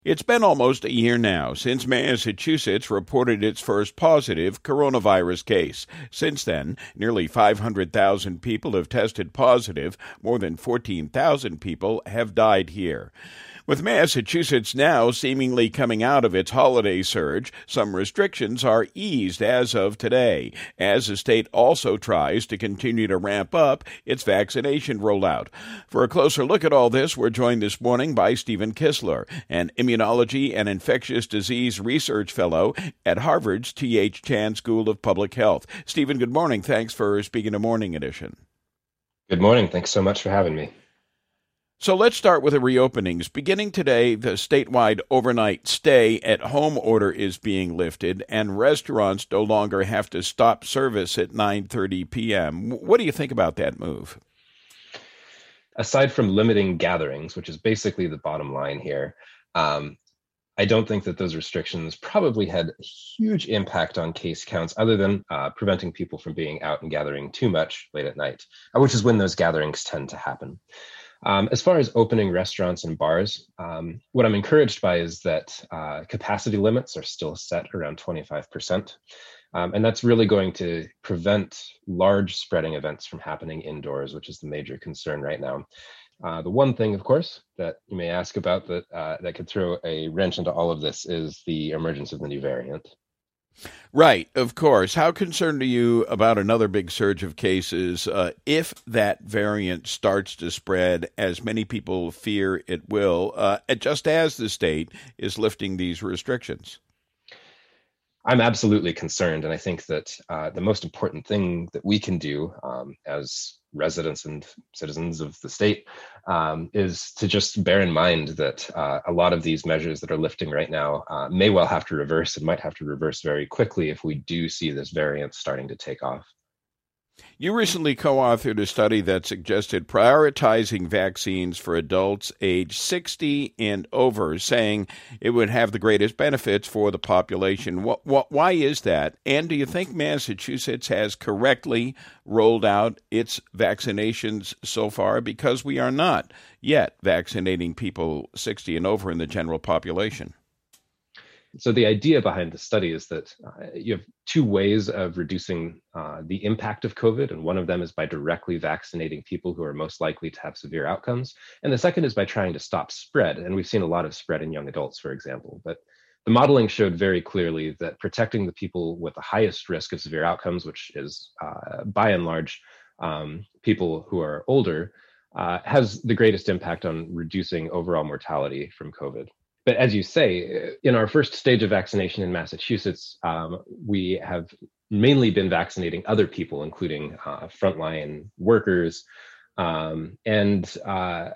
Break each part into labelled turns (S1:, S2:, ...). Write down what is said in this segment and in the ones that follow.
S1: It's been almost a year now since Massachusetts reported its first positive coronavirus case. Since then, nearly 500,000 people have tested positive. More than 14,000 people have died here. With Massachusetts now seemingly coming out of its holiday surge, some restrictions are eased as of today, as the state also tries to continue to ramp up its vaccination rollout. For a closer look at all this, we're joined this morning by Stephen Kistler, an immunology and infectious disease research fellow at Harvard's T.H. Chan School of Public Health. Stephen, good morning. Thanks for speaking to Morning Edition.
S2: Good morning. Thanks so much for having me.
S1: So let's start with the reopenings. Beginning today, the statewide overnight stay-at-home order is being lifted, and restaurants no longer have to stop service at 9:30 p.m. What do you think about that move?
S2: Aside from limiting gatherings, which is basically the bottom line here, I don't think that those restrictions probably had a huge impact on case counts other than preventing people from being out and gathering too much late at night, which is when those gatherings tend to happen. As far as opening restaurants and bars, what I'm encouraged by is that capacity limits are still set around 25%. And that's really going to prevent large spreading events from happening indoors, which is the major concern right now. The one thing, of course, that you may ask about that could throw a wrench into all of this is the emergence of the new variant.
S1: Right, of course. How concerned are you about another big surge of cases if that variant starts to spread, as many people fear it will, just as the state is lifting these restrictions?
S2: I'm absolutely concerned, and I think that the most important thing that we can do as residents and citizens of the state is to just bear in mind that a lot of these measures that are lifting right now may well have to reverse and might have to reverse very quickly if we do see this variant starting to take off.
S1: You recently co-authored a study that suggested prioritizing vaccines for adults age 60 and over, saying it would have the greatest benefits for the population. Why is that? And do you think Massachusetts has correctly rolled out its vaccinations so far? Because we are not yet vaccinating people 60 and over in the general population.
S2: So the idea behind the study is that you have two ways of reducing the impact of COVID, and one of them is by directly vaccinating people who are most likely to have severe outcomes, and the second is by trying to stop spread. And we've seen a lot of spread in young adults, for example. But the modeling showed very clearly that protecting the people with the highest risk of severe outcomes, which is by and large people who are older, has the greatest impact on reducing overall mortality from COVID. But as you say, in our first stage of vaccination in Massachusetts, we have mainly been vaccinating other people, including frontline workers. And I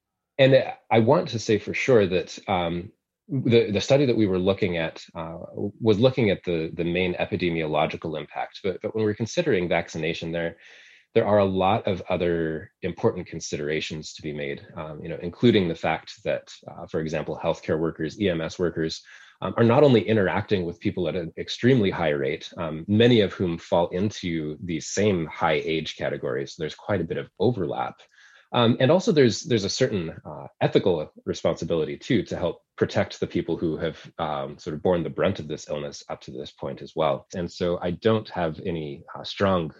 S2: want to say for sure that the study that we were looking at was looking at the main epidemiological impact. But when we're considering vaccination, there are a lot of other important considerations to be made, including the fact that, for example, healthcare workers, EMS workers, are not only interacting with people at an extremely high rate, many of whom fall into these same high age categories. There's quite a bit of overlap. And also there's a certain ethical responsibility, too, to help protect the people who have sort of borne the brunt of this illness up to this point as well. And so I don't have any strong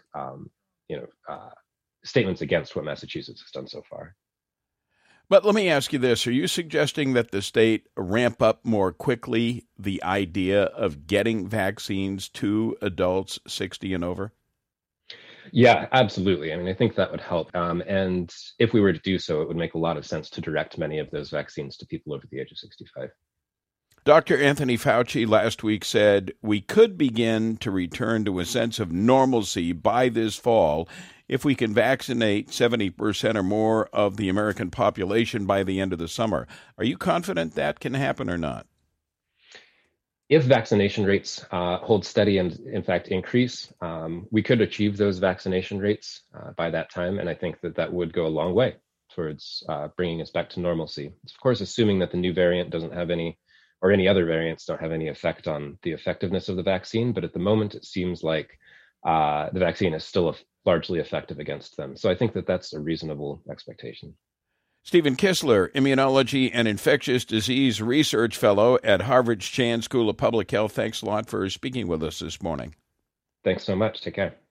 S2: statements against what Massachusetts has done so far.
S1: But let me ask you this. Are you suggesting that the state ramp up more quickly the idea of getting vaccines to adults 60 and over?
S2: Yeah, absolutely. I mean, I think that would help. And if we were to do so, it would make a lot of sense to direct many of those vaccines to people over the age of 65.
S1: Dr. Anthony Fauci last week said we could begin to return to a sense of normalcy by this fall if we can vaccinate 70% or more of the American population by the end of the summer. Are you confident that can happen or not?
S2: If vaccination rates hold steady and, in fact, increase, we could achieve those vaccination rates by that time. And I think that would go a long way towards bringing us back to normalcy. It's, of course, assuming that the new variant doesn't have any, or any other variants don't have any effect on the effectiveness of the vaccine. But at the moment, it seems like the vaccine is still largely effective against them. So I think that that's a reasonable expectation.
S1: Stephen Kissler, Immunology and Infectious Disease Research Fellow at Harvard's Chan School of Public Health. Thanks a lot for speaking with us this morning.
S2: Thanks so much. Take care.